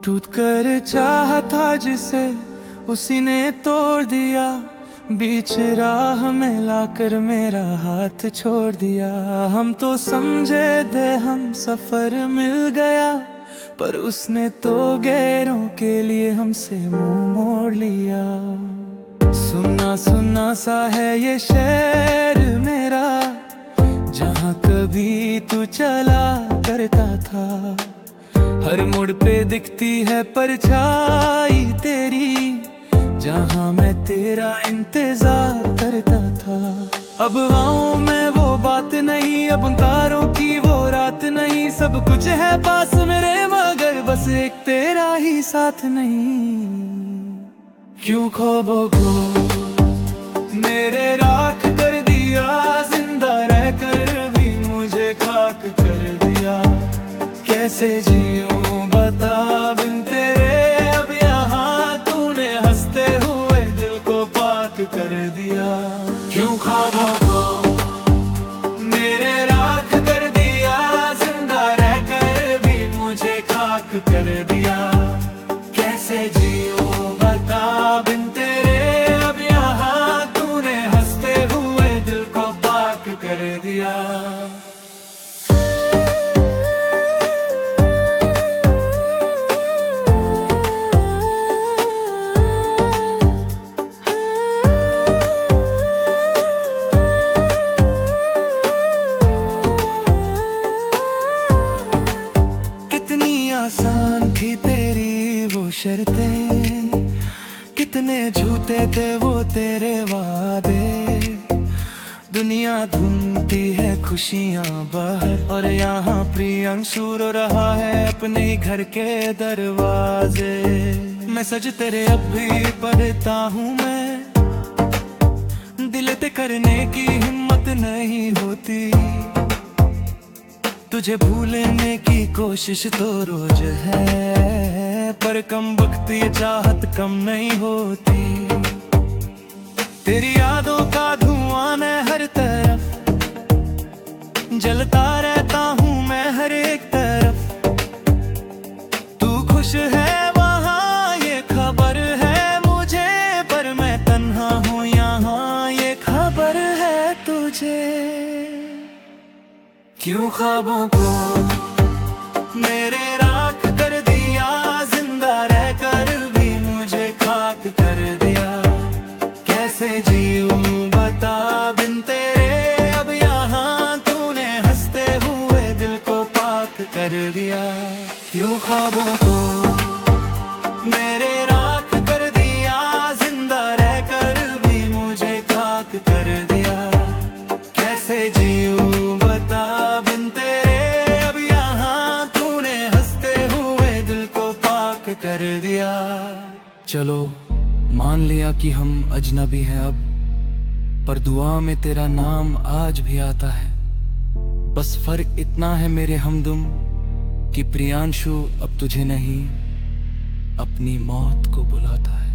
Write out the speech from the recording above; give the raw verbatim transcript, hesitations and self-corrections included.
टूट कर चाहा था जिसे उसी ने तोड़ दिया, बीच राह में लाकर मेरा हाथ छोड़ दिया। हम तो समझे थे हम सफर मिल गया, पर उसने तो गैरों के लिए हमसे मुंह मोड़ लिया। सुना सुना सा है ये शहर मेरा, जहाँ कभी तू चला करता था। हर मोड़ पे दिखती है परछाई तेरी, जहाँ मैं तेरा इंतजार करता था। अब गाँव में वो बात नहीं, अब तारों की वो रात नहीं। सब कुछ है पास मेरे मगर बस एक तेरा ही साथ नहीं। क्यों ख्वाबों को मेरे राख कर दिया, जिंदा रहकर भी मुझे खाक कर दिया। कैसे जीऊं बता बिन तेरे अब यहाँ, तूने हंसते हुए दिल को पाक कर दिया। क्यों ख्वाबों को मेरे राख कर दिया, जिंदा रहकर भी मुझे खाक कर दिया। कैसे जीऊं बता बिन तेरे अब यहाँ, तूने हंसते हुए दिल को पाक कर दिया। आसान थी तेरी वो शर्तें, कितने झूठे थे वो तेरे वादे। दुनिया ढूंढती है खुशियाँ बाहर, और यहाँ प्रियंशु रो रहा है अपने घर के दरवाजे। मैं सज तेरे अब भी पढ़ता हूँ मैं, दिल ते करने की हिम्मत नहीं होती। तुझे भूलने की कोशिश तो रोज है, पर कम वक्त ये चाहत कम नहीं होती। तेरी यादों का धुआं मैं हर तरफ, जलता रहता हूँ मैं हर एक तरफ। तू खुश है वहाँ ये खबर है मुझे, पर मैं तन्हा हूँ यहाँ ये खबर है तुझे। क्यों ख्वाबों को मेरे राख कर दिया, जिंदा रहकर भी मुझे खाक कर दिया। कैसे जीऊं बता बिन तेरे अब यहाँ, तूने हंसते हुए दिल को पाक कर दिया। क्यों ख्वाबों को मेरे राख कर दिया, जिंदा रहकर भी मुझे खाक कर दिया। कैसे जीऊं बता बिन तेरे अब यहाँ, तूने हंसते हुए दिल को पाक कर दिया। चलो मान लिया कि हम अजनबी हैं अब, पर दुआ में तेरा नाम आज भी आता है। बस फर्क इतना है मेरे हमदम कि प्रियांशु अब तुझे नहीं अपनी मौत को बुलाता है।